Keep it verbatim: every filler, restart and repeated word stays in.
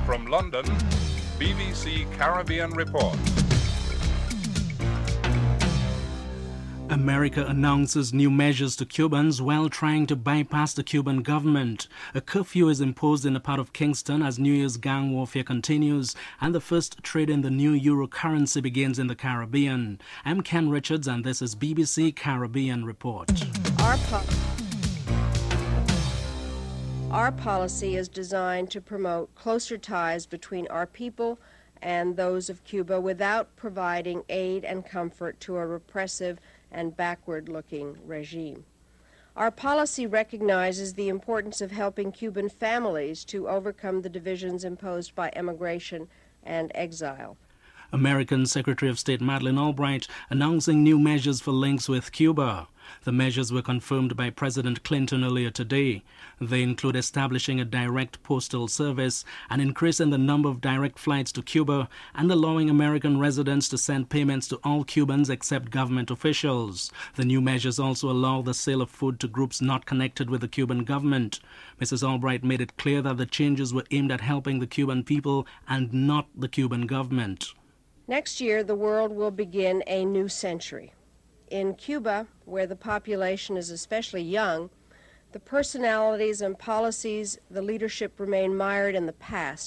From London, B B C Caribbean Report. America announces new measures to Cubans while trying to bypass the Cuban government. A curfew is imposed in a part of Kingston as New Year's gang warfare continues, and the first trade in the new euro currency begins in the Caribbean. I'm Ken Richards, and this is B B C Caribbean Report. Our, po- our policy is designed to promote closer ties between our people and those of Cuba without providing aid and comfort to a repressive and backward-looking regime. Our policy recognizes the importance of helping Cuban families to overcome the divisions imposed by immigration and exile. American Secretary of State Madeleine Albright announcing new measures for links with Cuba. The measures were confirmed by President Clinton earlier today. They include establishing a direct postal service, an increase in the number of direct flights to Cuba, and allowing American residents to send payments to all Cubans except government officials. The new measures also allow the sale of food to groups not connected with the Cuban government. Missus Albright made it clear that the changes were aimed at helping the Cuban people and not the Cuban government. Next year, the world will begin a new century. In Cuba, where the population is especially young, the personalities and policies, the leadership remain mired in the past.